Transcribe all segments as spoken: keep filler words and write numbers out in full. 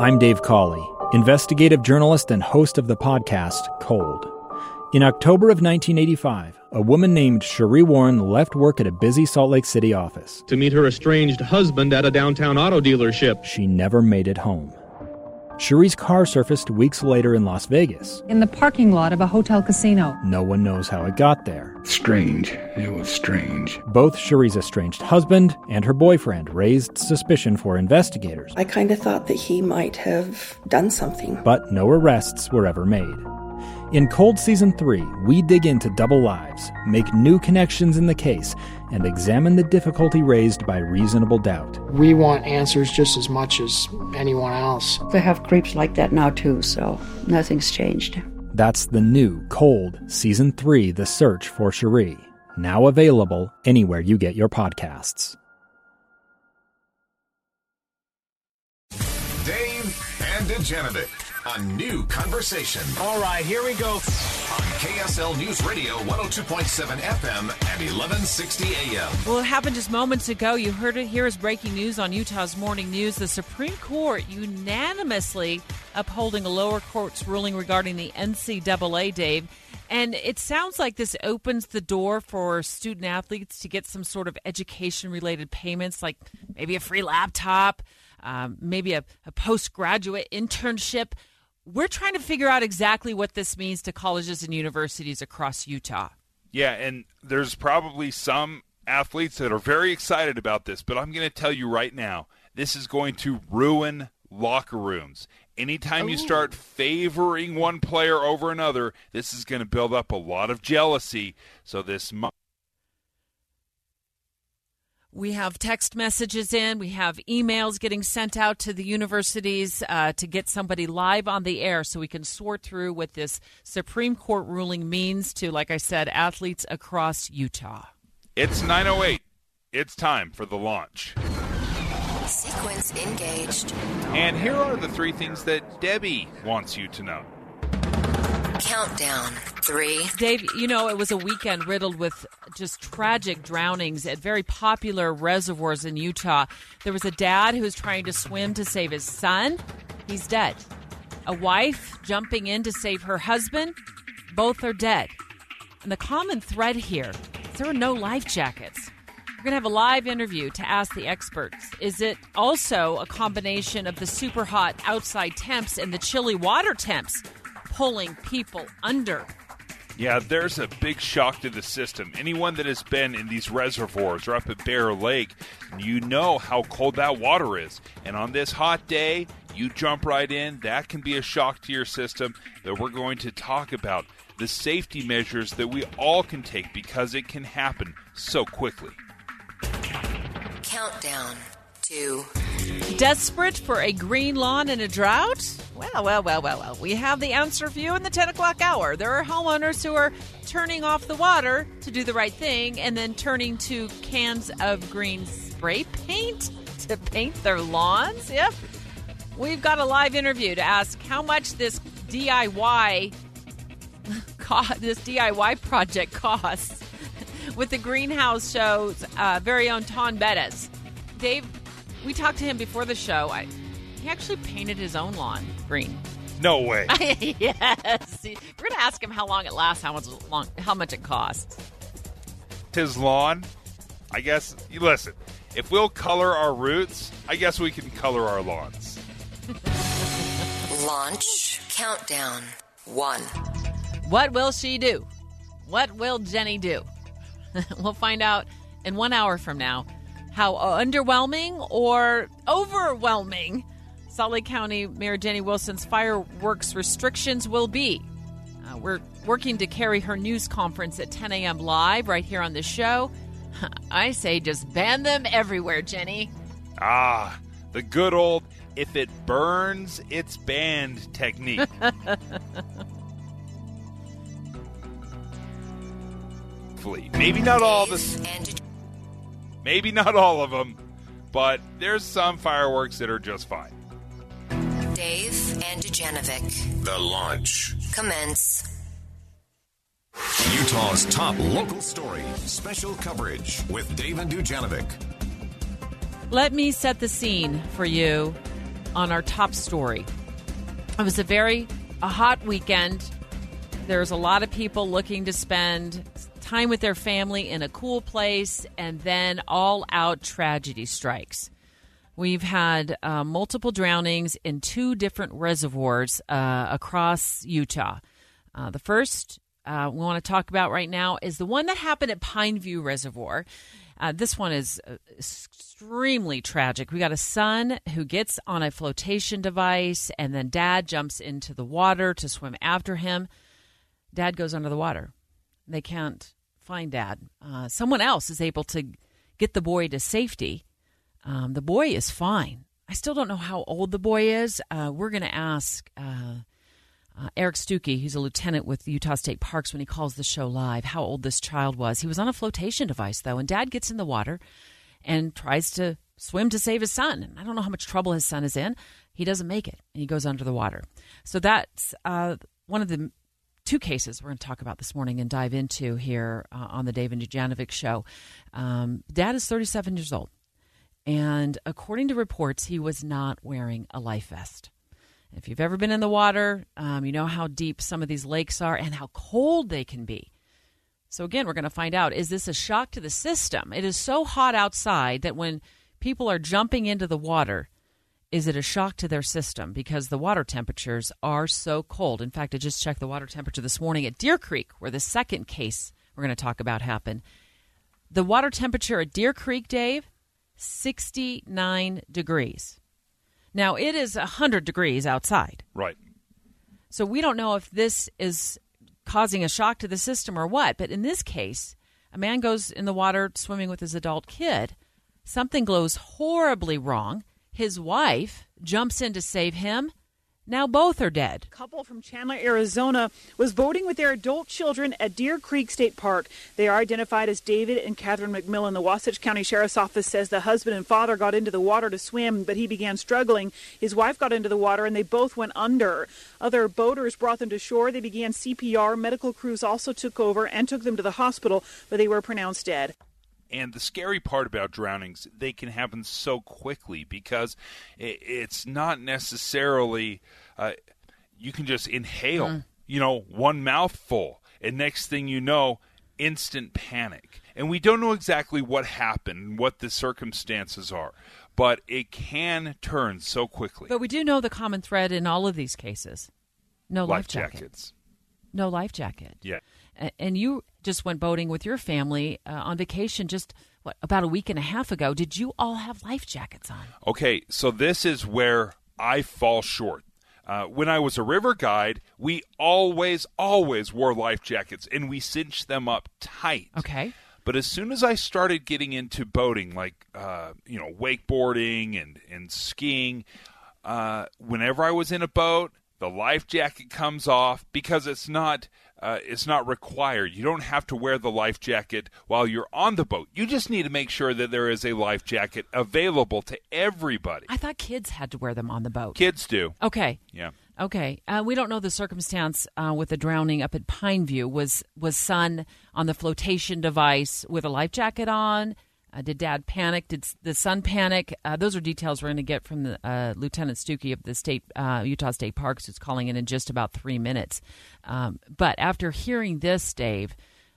I'm Dave Cawley, investigative journalist and host of the podcast Cold. In October of nineteen eighty-five, a woman named Sheree Warren left work at a busy Salt Lake City office to meet her estranged husband at a downtown auto dealership. She never made it home. Sheree's car surfaced weeks later in Las Vegas. In the parking lot of a hotel casino. No one knows how it got there. Strange. It was strange. Both Sheree's estranged husband and her boyfriend raised suspicion for investigators. I kind of thought that he might have done something. But no arrests were ever made. In Cold Season three, we dig into double lives, make new connections in the case, and examine the difficulty raised by reasonable doubt. We want answers just as much as anyone else. They have creeps like that now too, so nothing's changed. That's the new Cold Season three, The Search for Sheree, now available anywhere you get your podcasts. Dave and Dujanovic. A new conversation. All right, here we go. On K S L News Radio, one oh two point seven F M and eleven sixty A M. Well, it happened just moments ago. You heard it here as breaking news on Utah's Morning News. The Supreme Court unanimously upholding a lower court's ruling regarding the N C double A, Dave. And it sounds like this opens the door for student athletes to get some sort of education-related payments, like maybe a free laptop, um, maybe a, a postgraduate internship. We're trying to figure out exactly what this means to colleges and universities across Utah. Yeah, and there's probably some athletes that are very excited about this, but I'm going to tell you right now, this is going to ruin locker rooms. Anytime Ooh. you start favoring one player over another, this is going to build up a lot of jealousy. So this mu- We have text messages in. We have emails getting sent out to the universities uh, to get somebody live on the air so we can sort through what this Supreme Court ruling means to, like I said, athletes across Utah. It's nine oh eight. It's time for the launch. Sequence engaged. And here are the three things that Debbie wants you to know. Countdown. Three. Dave, you know, it was a weekend riddled with just tragic drownings at very popular reservoirs in Utah. There was a dad who was trying to swim to save his son. He's dead. A wife jumping in to save her husband. Both are dead. And the common thread here is there were no life jackets. We're going to have a live interview to ask the experts. Is it also a combination of the super hot outside temps and the chilly water temps pulling people under? Yeah, there's a big shock to the system. Anyone that has been in these reservoirs or up at Bear Lake, you know how cold that water is. And on this hot day, you jump right in. That can be a shock to your system that we're going to talk about. The safety measures that we all can take because it can happen so quickly. Countdown. Two. Desperate for a green lawn in a drought? Well, well, well, well, well. We have the answer for you in the ten o'clock hour. There are homeowners who are turning off the water to do the right thing and then turning to cans of green spray paint to paint their lawns. Yep. We've got a live interview to ask how much this D I Y co- this D I Y project costs with the Greenhouse Show's uh, very own Ton Bettis. Dave, we talked to him before the show. I, he actually painted his own lawn green. No way. Yes. We're going to ask him how long it lasts, how much long, how much it costs. His lawn, I guess, you listen, if we'll color our roots, I guess we can color our lawns. Launch countdown. One. What will she do? What will Jenny do? We'll find out in one hour from now how underwhelming or overwhelming Salt Lake County Mayor Jenny Wilson's fireworks restrictions will be. Uh, we're working to carry her news conference at ten a.m. live right here on the show. I say just ban them everywhere, Jenny. Ah, the good old if it burns, it's banned technique. Maybe not all this. Maybe not all of them, but there's some fireworks that are just fine. Dave and Dujanovic. The launch. Commence. Utah's top local story. Special coverage with Dave and Dujanovic. Let me set the scene for you. on our top story. It was a very a hot weekend. There's a lot of people looking to spend time with their family in a cool place, and then all-out tragedy strikes. We've had uh, multiple drownings in two different reservoirs uh, across Utah. Uh, the first uh, we want to talk about right now is the one that happened at Pineview Reservoir. Uh, this one is extremely tragic. We got a son who gets on a flotation device, and then dad jumps into the water to swim after him. Dad goes under the water. They can't find dad. Uh, someone else is able to get the boy to safety. Um, the boy is fine. I still don't know how old the boy is. Uh, we're going to ask uh, uh, Eric Stuckey, he's a lieutenant with Utah State Parks, when he calls the show live, how old this child was. He was on a flotation device, though, and dad gets in the water and tries to swim to save his son. And I don't know how much trouble his son is in. He doesn't make it, and he goes under the water. So that's uh, one of the two cases we're going to talk about this morning and dive into here uh, on the Dave and Dujanovic Show. Um, dad is thirty-seven years old. And according to reports, he was not wearing a life vest. If you've ever been in the water, um, you know how deep some of these lakes are and how cold they can be. So again, we're going to find out, is this a shock to the system? It is so hot outside that when people are jumping into the water, is it a shock to their system? Because the water temperatures are so cold. In fact, I just checked the water temperature this morning at Deer Creek, where the second case we're going to talk about happened. The water temperature at Deer Creek, Dave, sixty-nine degrees. Now, it is one hundred degrees outside. Right. So we don't know if this is causing a shock to the system or what. But in this case, a man goes in the water swimming with his adult kid. Something goes horribly wrong. His wife jumps in to save him. Now both are dead. A couple from Chandler, Arizona, was boating with their adult children at Deer Creek State Park. They are identified as David and Catherine McMillan. The Wasatch County Sheriff's Office says the husband and father got into the water to swim, but he began struggling. His wife got into the water, and they both went under. Other boaters brought them to shore. They began C P R. Medical crews also took over and took them to the hospital, but they were pronounced dead. And the scary part about drownings, they can happen so quickly because it's not necessarily, uh, you can just inhale, mm. you know, one mouthful. And next thing you know, instant panic. And we don't know exactly what happened, what the circumstances are. But it can turn so quickly. But we do know the common thread in all of these cases. No life, life jacket. jackets. No life jacket. Yeah. And you just went boating with your family uh, on vacation just, what, about a week and a half ago. Did you all have life jackets on? Okay, so this is where I fall short. Uh, when I was a river guide, we always, always wore life jackets, and we cinched them up tight. Okay. But as soon as I started getting into boating, like, uh, you know, wakeboarding and, and skiing, uh, whenever I was in a boat, the life jacket comes off because it's not uh, it's not required. You don't have to wear the life jacket while you're on the boat. You just need to make sure that there is a life jacket available to everybody. I thought kids had to wear them on the boat. Kids do. Okay. Yeah. Okay. Uh, we don't know the circumstance uh, with the drowning up at Pineview. Was was son on the flotation device with a life jacket on? Uh, did dad panic? Did the son panic? Uh, those are details we're going to get from the uh, Lieutenant Stuckey of the state uh, Utah State Parks, who's calling in in just about three minutes. Um, but after hearing this, Dave,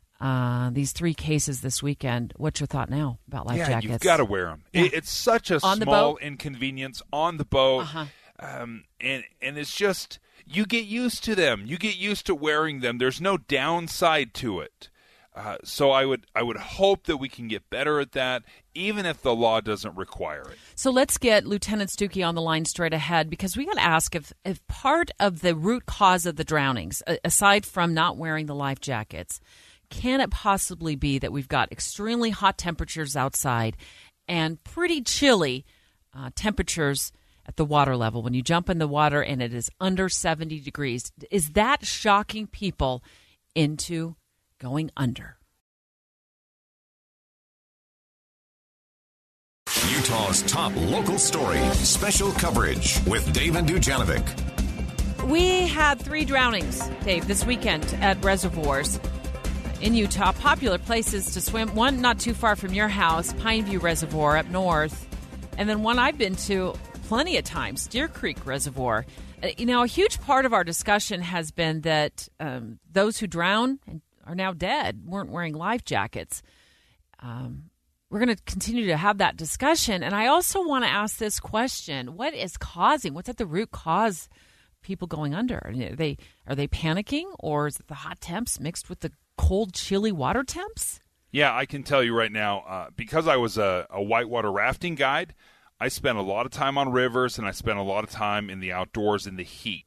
uh, these three cases this weekend, what's your thought now about life yeah, jackets? You've got to wear them. Yeah. It, it's such a on small inconvenience on the boat, uh-huh. um, and and it's just you get used to them. You get used to wearing them. There's no downside to it. Uh, so I would I would hope that we can get better at that, even if the law doesn't require it. So let's get Lieutenant Stuckey on the line straight ahead, because we got to ask if, if part of the root cause of the drownings, aside from not wearing the life jackets, can it possibly be that we've got extremely hot temperatures outside and pretty chilly uh, temperatures at the water level when you jump in the water and it is under seventy degrees? Is that shocking people into going under? Utah's top local story, special coverage with Dave and Dujanovic. We had three drownings, Dave, this weekend at reservoirs in Utah, popular places to swim. One not too far from your house, Pineview Reservoir up north, and then one I've been to plenty of times. Deer Creek Reservoir. Uh, you know, a huge part of our discussion has been that um, those who drown and are now dead weren't wearing life jackets. Um, we're going to continue to have that discussion. And I also want to ask this question. What is causing, what's at the root cause people going under? Are they, are they panicking, or is it the hot temps mixed with the cold, chilly water temps? Yeah, I can tell you right now, uh, because I was a, a whitewater rafting guide, I spent a lot of time on rivers, and I spent a lot of time in the outdoors in the heat.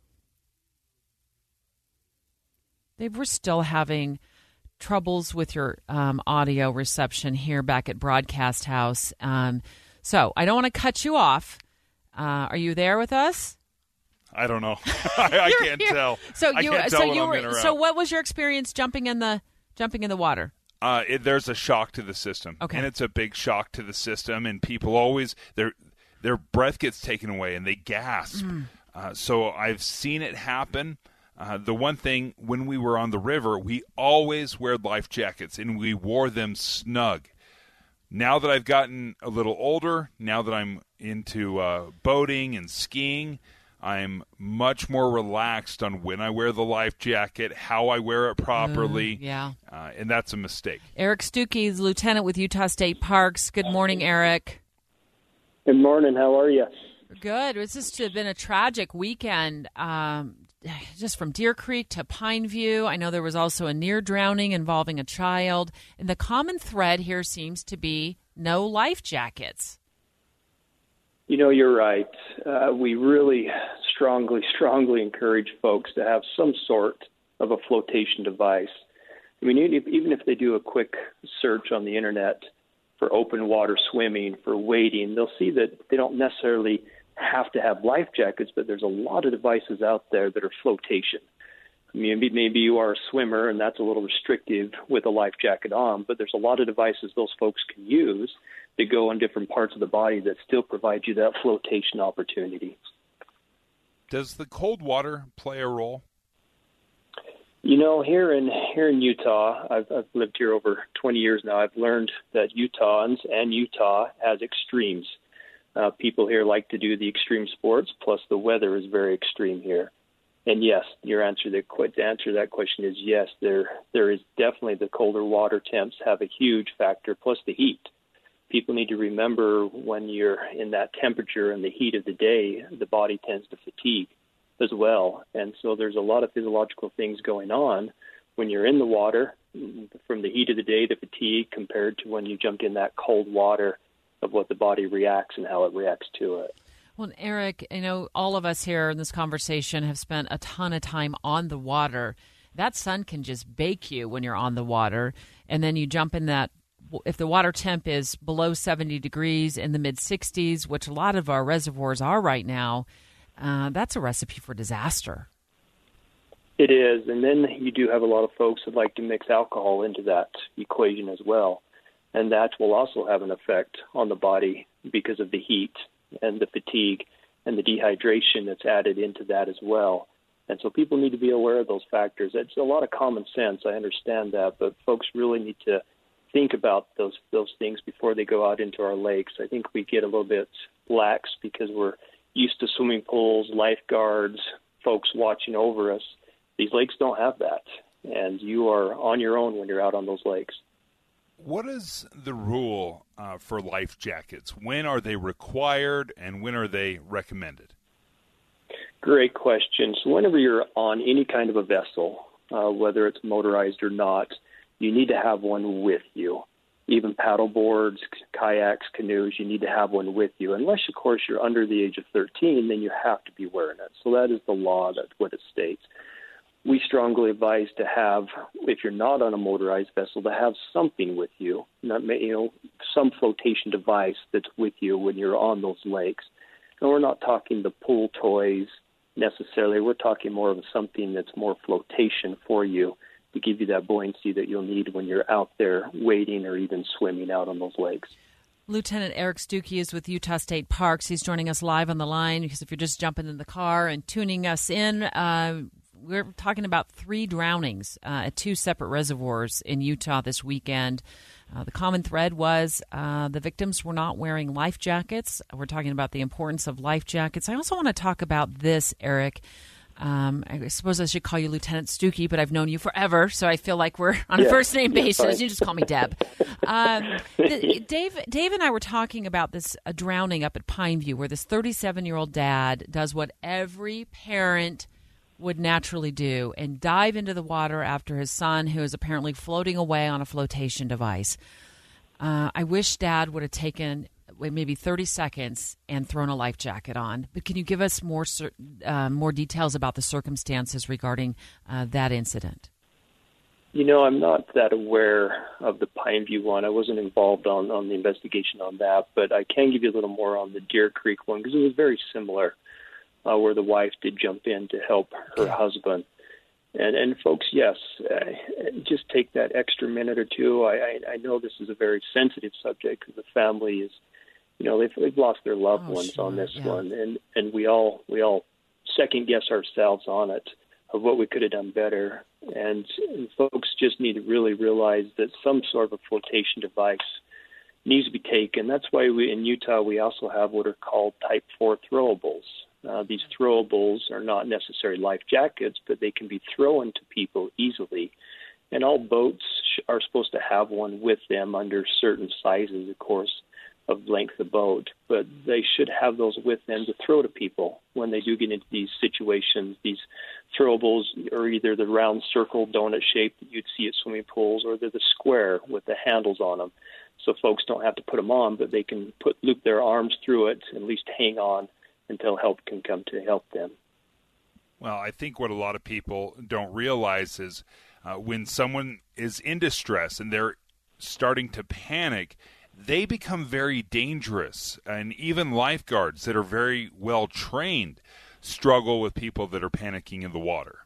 Dave, we're still having troubles with your um, audio reception here back at Broadcast House. Um, so I don't want to cut you off. Uh, are you there with us? I don't know. I, I can't here. tell. So I you, can't so tell when you I'm were, in or so out. what was your experience jumping in the jumping in the water? Uh, it, there's a shock to the system, okay. and it's a big shock to the system. And people always their their breath gets taken away, and they gasp. Mm. Uh, so I've seen it happen. Uh, the one thing, when we were on the river, we always wear life jackets, and we wore them snug. Now that I've gotten a little older, now that I'm into uh, boating and skiing, I'm much more relaxed on when I wear the life jacket, how I wear it properly. Mm, yeah. Uh, and that's a mistake. Eric Stuckey is lieutenant with Utah State Parks. Good morning, Eric. Good morning. How are you? Good. It's just been a tragic weekend, um, just from Deer Creek to Pineview. I know there was also a near drowning involving a child. And the common thread here seems to be no life jackets. You know, you're right. Uh, we really strongly, strongly encourage folks to have some sort of a flotation device. I mean, even if they do a quick search on the internet for open water swimming, for wading, they'll see that they don't necessarily have to have life jackets, but there's a lot of devices out there that are flotation. I mean, maybe you are a swimmer, and that's a little restrictive with a life jacket on, but there's a lot of devices those folks can use that go on different parts of the body that still provide you that flotation opportunity. Does the cold water play a role? You know, here in here in Utah, I've, I've lived here over twenty years now. I've learned that Utahns and Utah has extremes. Uh, people here like to do the extreme sports, plus the weather is very extreme here. And yes, your answer to the answer to that question is yes. There there is definitely the colder water temps have a huge factor, plus the heat. People need to remember when you're in that temperature and the heat of the day, the body tends to fatigue as well. And so there's a lot of physiological things going on when you're in the water, from the heat of the day, the fatigue, compared to when you jumped in that cold water, of what the body reacts and how it reacts to it. Well, Eric, you know, all of us here in this conversation have spent a ton of time on the water. That sun can just bake you when you're on the water, and then you jump in that. If the water temp is below seventy degrees, in the mid sixties, which a lot of our reservoirs are right now, uh, that's a recipe for disaster. It is, and then you do have a lot of folks that like to mix alcohol into that equation as well, and that will also have an effect on the body because of the heat and the fatigue and the dehydration that's added into that as well. And so people need to be aware of those factors. It's a lot of common sense, I understand that, but folks really need to think about those those things before they go out into our lakes. I think we get a little bit lax because we're used to swimming pools, lifeguards, folks watching over us. These lakes don't have that, and you are on your own when you're out on those lakes. What is the rule uh, for life jackets? When are they required, and when are they recommended? Great question. So whenever you're on any kind of a vessel, uh, whether it's motorized or not, you need to have one with you. Even paddle boards, kayaks, canoes, you need to have one with you. Unless, of course, you're under the age of thirteen, then you have to be wearing it. So that is the law, that's what it states. We strongly advise to have, if you're not on a motorized vessel, to have something with you, not, you know, some flotation device that's with you when you're on those lakes. And we're not talking the pool toys necessarily. We're talking more of something that's more flotation for you, to give you that buoyancy that you'll need when you're out there wading or even swimming out on those lakes. Lieutenant Eric Stuckey is with Utah State Parks. He's joining us live on the line because if you're just jumping in the car and tuning us in, uh, we're talking about three drownings uh, at two separate reservoirs in Utah this weekend. Uh, the common thread was uh, the victims were not wearing life jackets. We're talking about the importance of life jackets. I also want to talk about this, Eric. Um, I suppose I should call you Lieutenant Stuckey, but I've known you forever, so I feel like we're on a yeah, first-name basis. Fine. You just call me Deb. Um, the, Dave, Dave and I were talking about this uh, drowning up at Pineview, where this thirty-seven-year-old dad does what every parent would naturally do and dive into the water after his son, who is apparently floating away on a flotation device. Uh, I wish Dad would have taken maybe thirty seconds and thrown a life jacket on. But can you give us more uh, more details about the circumstances regarding uh, that incident? You know, I'm not that aware of the Pineview one. I wasn't involved on, on the investigation on that, but I can give you a little more on the Deer Creek one because it was very similar, uh, where the wife did jump in to help her husband. And, and folks, yes, uh, just take that extra minute or two. I, I, I know this is a very sensitive subject because the family is, you know, they've, they've lost their loved oh, ones sure. on this yeah. one, and, and we all we all second guess ourselves on it of what we could have done better. And, and folks just need to really realize that some sort of a flotation device needs to be taken. That's why we in Utah we also have what are called Type four throwables. Uh, these throwables are not necessarily life jackets, but they can be thrown to people easily. And all boats sh- are supposed to have one with them under certain sizes, of course, of length of boat. But they should have those with them to throw to people when they do get into these situations. These throwables are either the round circle donut shape that you'd see at swimming pools, or they're the square with the handles on them. So folks don't have to put them on, but they can put loop their arms through it and at least hang on until help can come to help them. Well, I think what a lot of people don't realize is uh, when someone is in distress and they're starting to panic, they become very dangerous. And even lifeguards that are very well trained struggle with people that are panicking in the water.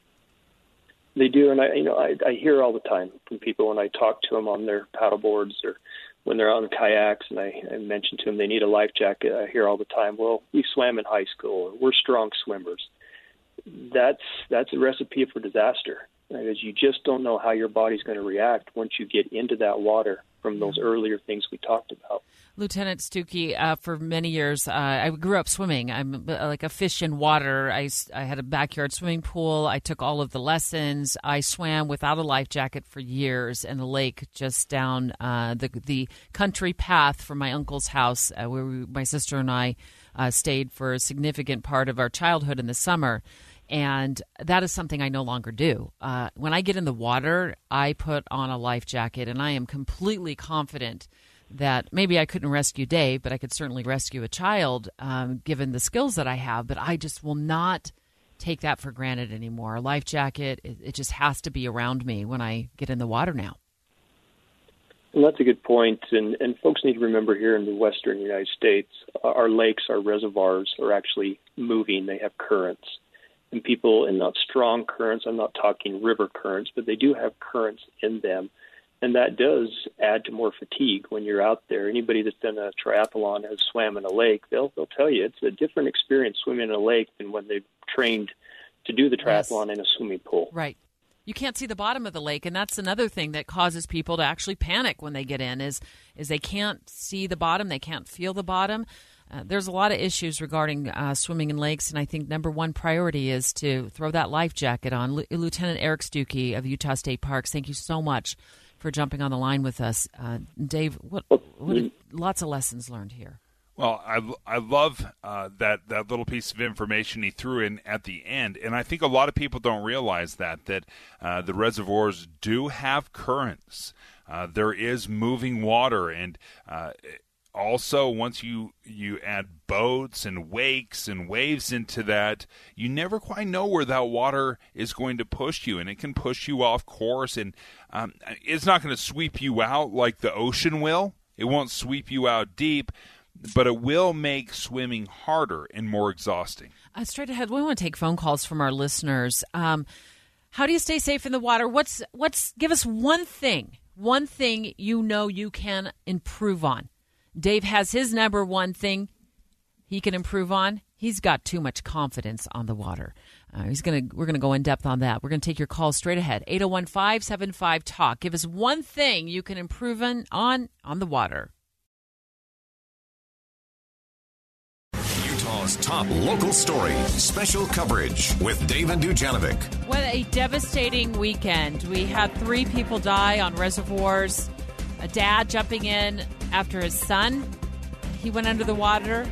They do, and I, you know, I, I hear all the time from people when I talk to them on their paddle boards or when they're on kayaks, and I, I mention to them they need a life jacket. I hear all the time, well, we swam in high school, or we're strong swimmers. That's that's a recipe for disaster, because you just don't know how your body's going to react once you get into that water from those earlier things we talked about. Lieutenant Stuckey, uh, for many years, uh, I grew up swimming. I'm uh, like a fish in water. I, I had a backyard swimming pool. I took all of the lessons. I swam without a life jacket for years in a lake just down uh, the the country path from my uncle's house, uh, where we, my sister and I uh, stayed for a significant part of our childhood in the summer. And that is something I no longer do. Uh, when I get in the water, I put on a life jacket, and I am completely confident that maybe I couldn't rescue Dave, but I could certainly rescue a child, um, given the skills that I have. But I just will not take that for granted anymore. A life jacket, it, it just has to be around me when I get in the water now. And that's a good point. And, and folks need to remember here in the western United States, our lakes, our reservoirs are actually moving. They have currents. And people in not strong currents, I'm not talking river currents, but they do have currents in them. And that does add to more fatigue when you're out there. Anybody that's done a triathlon, has swam in a lake, they'll they'll tell you it's a different experience swimming in a lake than when they've trained to do the triathlon yes. in a swimming pool. Right. You can't see the bottom of the lake, and that's another thing that causes people to actually panic when they get in is is they can't see the bottom, they can't feel the bottom. Uh, there's a lot of issues regarding uh, swimming in lakes, and I think number one priority is to throw that life jacket on. L- Lieutenant Eric Stuckey of Utah State Parks, thank you so much for jumping on the line with us. Uh, Dave, what, what are, lots of lessons learned here. Well, I, I love uh, that, that little piece of information he threw in at the end, and I think a lot of people don't realize that, that uh, the reservoirs do have currents. Uh, there is moving water, and uh, also once you, you add boats and wakes and waves into that, you never quite know where that water is going to push you, and it can push you off course, and um, it's not going to sweep you out like the ocean will. It won't sweep you out deep, but it will make swimming harder and more exhausting. Uh, straight ahead, we want to take phone calls from our listeners. Um, how do you stay safe in the water? What's what's give us one thing, one thing you know you can improve on. Dave has his number one thing he can improve on. He's got too much confidence on the water. Uh, he's gonna. We're gonna go in depth on that. We're gonna take your calls straight ahead. eight oh one, five seven five, talk. Give us one thing you can improve on on, on the water. Utah's top local story. Special coverage with Dave and Dujanovic. What a devastating weekend. We had three people die on reservoirs. A dad jumping in after his son. He went under the water.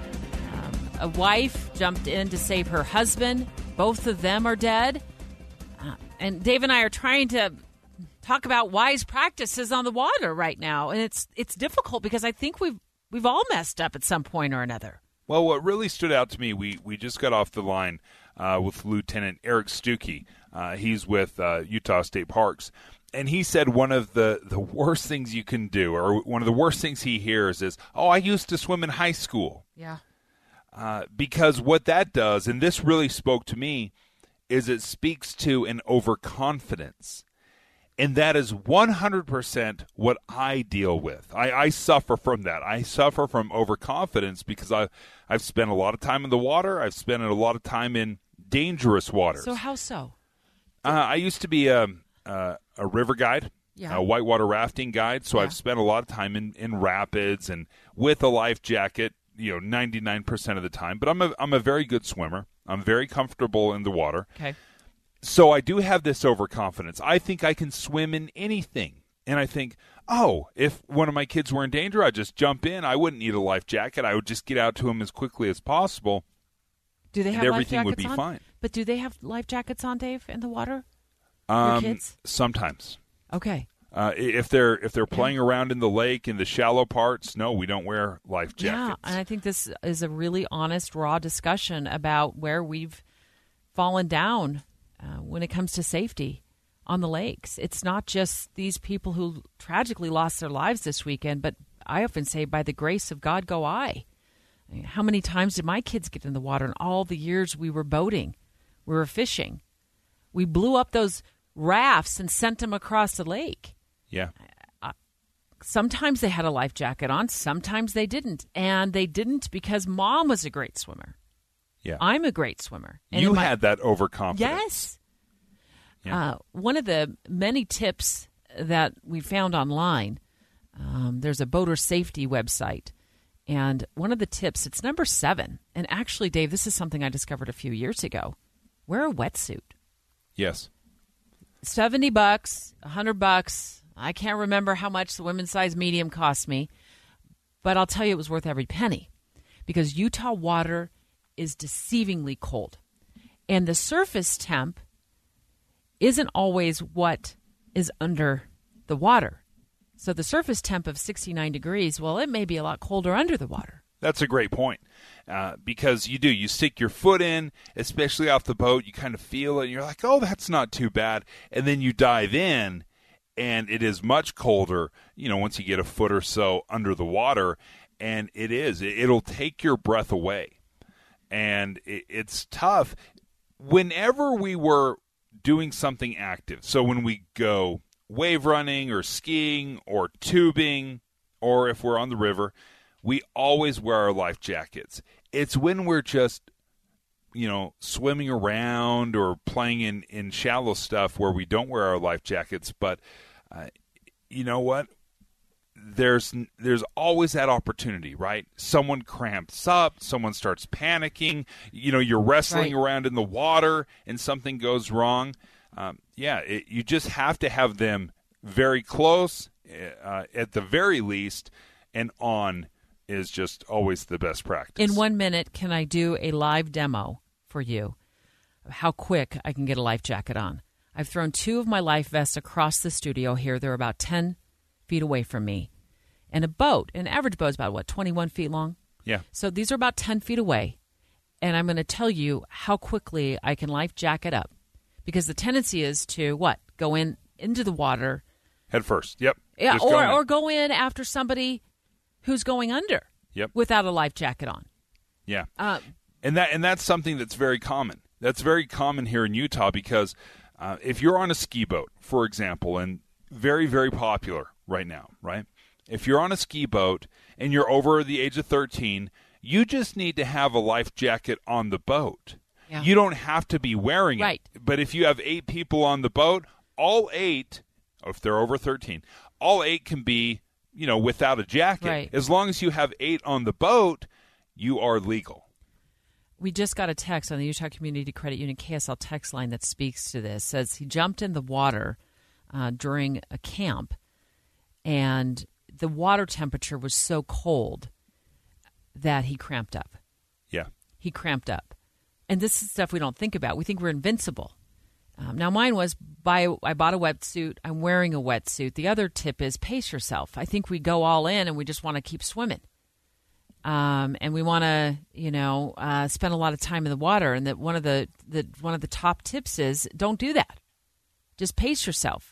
A wife jumped in to save her husband. Both of them are dead. Uh, and Dave and I are trying to talk about wise practices on the water right now. And it's it's difficult because I think we've we've all messed up at some point or another. Well, what really stood out to me, we, we just got off the line uh, with Lieutenant Eric Stuckey. Uh, he's with uh, Utah State Parks. And he said one of the, the worst things you can do, or one of the worst things he hears is, oh, I used to swim in high school. Yeah. Uh, because what that does, and this really spoke to me, is it speaks to an overconfidence. And that is one hundred percent what I deal with. I, I suffer from that. I suffer from overconfidence because I, I've spent a lot of time in the water. I've spent a lot of time in dangerous waters. So how so? Uh, I used to be a, a, a river guide, yeah. a whitewater rafting guide. So yeah. I've spent a lot of time in, in rapids and with a life jacket. You know, ninety-nine percent of the time. But I'm a I'm a very good swimmer. I'm very comfortable in the water. Okay. So I do have this overconfidence. I think I can swim in anything. And I think, oh, if one of my kids were in danger, I'd just jump in. I wouldn't need a life jacket. I would just get out to him as quickly as possible. Do they have and life everything would jackets be on? fine. But do they have life jackets on, Dave, in the water? Um, Your kids? Sometimes. Okay. Uh, if they're if they're playing yeah. around in the lake in the shallow parts, no, we don't wear life jackets. Yeah, and I think this is a really honest, raw discussion about where we've fallen down uh, when it comes to safety on the lakes. It's not just these people who tragically lost their lives this weekend, but I often say, by the grace of God go I. I mean, how many times did my kids get in the water in all the years we were boating, we were fishing? We blew up those rafts and sent them across the lake. Yeah. Uh, sometimes they had a life jacket on. Sometimes they didn't. And they didn't because Mom was a great swimmer. Yeah. I'm a great swimmer. And you my, had that overconfidence. Yes. Yeah. Uh, one of the many tips that we found online, um, there's a boater safety website. And one of the tips, it's number seven. And actually, Dave, this is something I discovered a few years ago. Wear a wetsuit. Yes. seventy bucks, one hundred bucks. I can't remember how much the women's size medium cost me, but I'll tell you it was worth every penny because Utah water is deceivingly cold. And the surface temp isn't always what is under the water. So the surface temp of sixty-nine degrees, well, it may be a lot colder under the water. That's a great point uh, because you do. You stick your foot in, especially off the boat. You kind of feel it, and you're like, oh, that's not too bad. And then you dive in, and it is much colder, you know, once you get a foot or so under the water. And it is. It'll take your breath away. And it's tough. Whenever we were doing something active, so when we go wave running or skiing or tubing, or if we're on the river, we always wear our life jackets. It's when we're just, you know, swimming around or playing in, in shallow stuff where we don't wear our life jackets. But uh, you know what? There's there's always that opportunity, right? Someone cramps up, someone starts panicking. You know, you're wrestling right. around in the water and something goes wrong. Um, yeah, it, you just have to have them very close, uh, at the very least, and on is just always the best practice. In one minute, can I do a live demo for you of how quick I can get a life jacket on? I've thrown two of my life vests across the studio here. They're about ten feet away from me. And a boat, an average boat is about, what, twenty-one feet long? Yeah. So these are about ten feet away. And I'm going to tell you how quickly I can life jacket up. Because the tendency is to, what, go in into the water. Head first, yep. Yeah, Just or, go in. or go in after somebody who's going under. Yep. Without a life jacket on. Yeah. Uh, and that and that's something that's very common. That's very common here in Utah because uh, if you're on a ski boat, for example, and very, very popular right now, right? If you're on a ski boat and you're over the age of thirteen You just need to have a life jacket on the boat. Yeah. You don't have to be wearing right. it. But if you have eight people on the boat, all eight, if they're over thirteen, all eight can be, you know, without a jacket. Right. As long as you have eight on the boat, you are legal. We just got a text on the Utah Community Credit Union K S L text line that speaks to this. It says he jumped in the water uh, during a camp, and the water temperature was so cold that he cramped up. Yeah. He cramped up. And this is stuff we don't think about. We think we're invincible. Um, now, mine was, buy, I bought a wetsuit. I'm wearing a wetsuit. The other tip is pace yourself. I think we go all in and we just want to keep swimming. Um, and we want to, you know, uh, spend a lot of time in the water. And that one of the, the one of the top tips is don't do that. Just pace yourself.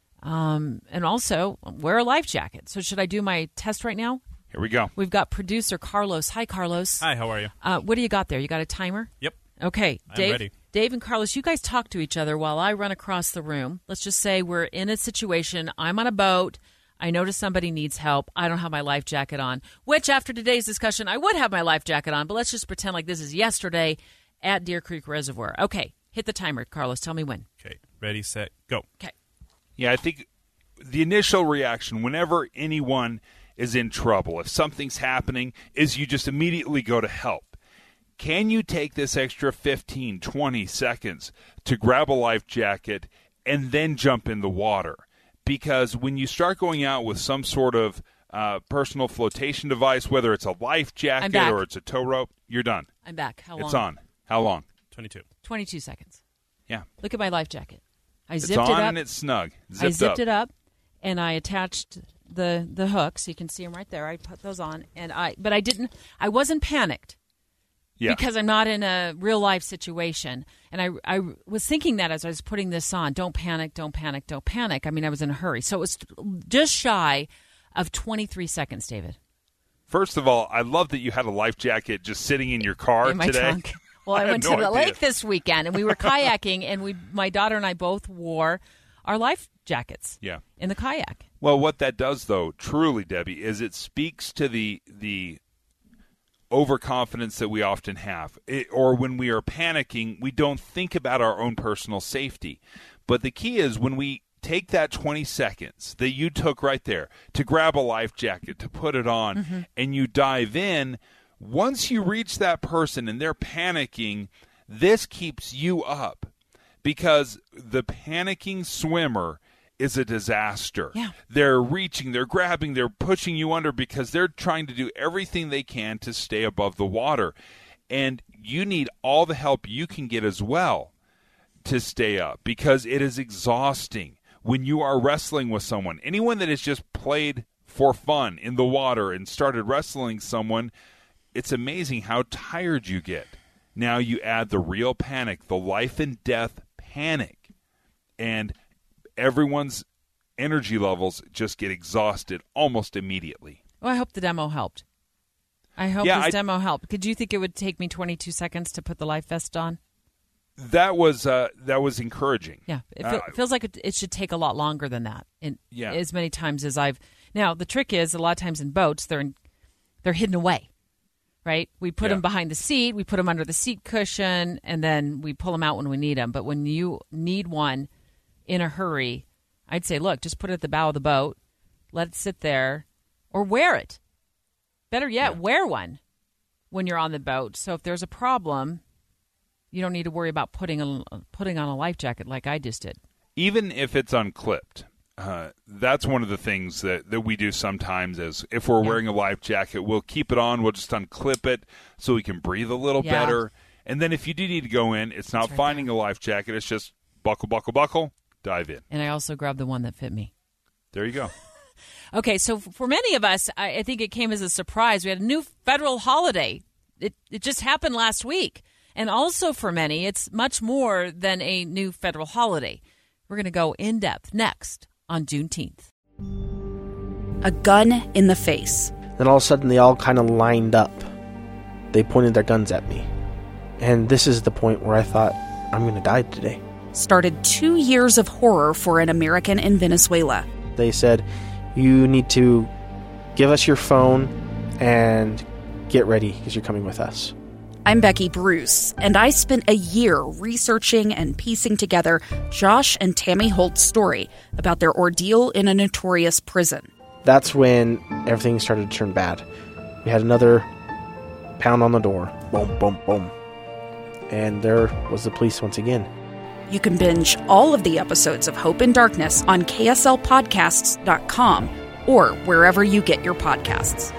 Um, and also wear a life jacket. So should I do my test right now? Here we go. We've got producer Carlos. Hi, Carlos. Hi, how are you? Uh, what do you got there? You got a timer? Yep. Okay, I'm Dave. ready. Dave and Carlos, you guys talk to each other while I run across the room. Let's just say we're in a situation. I'm on a boat. I notice somebody needs help. I don't have my life jacket on, which after today's discussion, I would have my life jacket on, but let's just pretend like this is yesterday at Deer Creek Reservoir. Okay, hit the timer, Carlos. Tell me when. Okay, ready, set, go. Okay. Yeah, I think the initial reaction whenever anyone is in trouble, if something's happening, is you just immediately go to help. Can you take this extra fifteen, twenty seconds to grab a life jacket and then jump in the water? Because when you start going out with some sort of uh, personal flotation device, whether it's a life jacket or it's a tow rope, you're done. I'm back. How long? It's on. How long? twenty-two. twenty-two seconds. Yeah. Look at my life jacket. I it's zipped on it up. and it's snug. Zipped I zipped up. it up, and I attached the the hooks. You can see them right there. I put those on, and I but I didn't. I wasn't panicked. Yeah. Because I'm not in a real life situation. And I, I was thinking that as I was putting this on. Don't panic, don't panic, don't panic. I mean, I was in a hurry. So it was just shy of twenty-three seconds, David. First of all, I love that you had a life jacket just sitting in your car in my today. Trunk. Well, I, I went to no the idea. lake this weekend, and we were kayaking, and we, my daughter and I both wore our life jackets yeah. in the kayak. Well, what that does, though, truly, Debbie, is it speaks to the the overconfidence that we often have. It, or when we are panicking, we don't think about our own personal safety. But the key is when we take that twenty seconds that you took right there to grab a life jacket, to put it on, mm-hmm. and you dive in, once you reach that person and they're panicking, this keeps you up. Because the panicking swimmer is a disaster. Yeah. They're reaching, they're grabbing, they're pushing you under because they're trying to do everything they can to stay above the water. And you need all the help you can get as well to stay up because it is exhausting when you are wrestling with someone. Anyone that has just played for fun in the water and started wrestling someone, it's amazing how tired you get. Now you add the real panic, the life and death panic, and everyone's energy levels just get exhausted almost immediately. Well, I hope the demo helped. I hope yeah, this I, demo helped. Did you think it would take me twenty-two seconds to put the life vest on? That was uh, that was encouraging. Yeah, it uh, fe- feels like it, it should take a lot longer than that. In, yeah. As many times as I've... Now, the trick is, a lot of times in boats, they're in, they're hidden away, right? We put yeah. them behind the seat, we put them under the seat cushion, and then we pull them out when we need them. But when you need one in a hurry, I'd say, look, just put it at the bow of the boat, let it sit there, or wear it. Better yet, yeah. wear one when you're on the boat. So if there's a problem, you don't need to worry about putting a, putting on a life jacket like I just did. Even if it's unclipped, uh, that's one of the things that, that we do sometimes is if we're yeah. wearing a life jacket, we'll keep it on, we'll just unclip it so we can breathe a little yeah. better. And then if you do need to go in, it's not right finding there. a life jacket, it's just buckle, buckle, buckle. Dive in. And I also grabbed the one that fit me. There you go. Okay, so for many of us, I, I think it came as a surprise. We had a new federal holiday. It, it just happened last week. And also for many, it's much more than a new federal holiday. We're going to go in depth next on Juneteenth. A gun in the face. Then all of a sudden, they all kind of lined up. They pointed their guns at me. And this is the point where I thought, I'm going to die today. Started two years of horror for an American in Venezuela. They said, you need to give us your phone and get ready because you're coming with us. I'm Becky Bruce, and I spent a year researching and piecing together Josh and Tammy Holt's story about their ordeal in a notorious prison. That's when everything started to turn bad. We had another pound on the door. Boom, boom, boom. And there was the police once again. You can binge all of the episodes of Hope in Darkness on K S L podcasts dot com or wherever you get your podcasts.